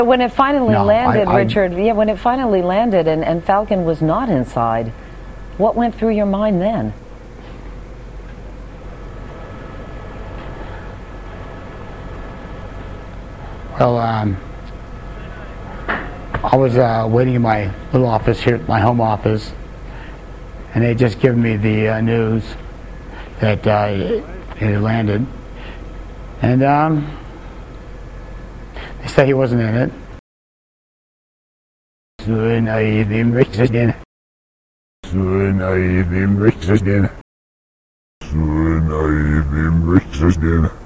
When it finally No, landed, Richard, yeah, when it finally landed and Falcon was not inside, what went through your mind then? Well, I was waiting in my little office here, my home office, and they just given me the news that it had landed, and they said he wasn't in it. Soon I even Soon I even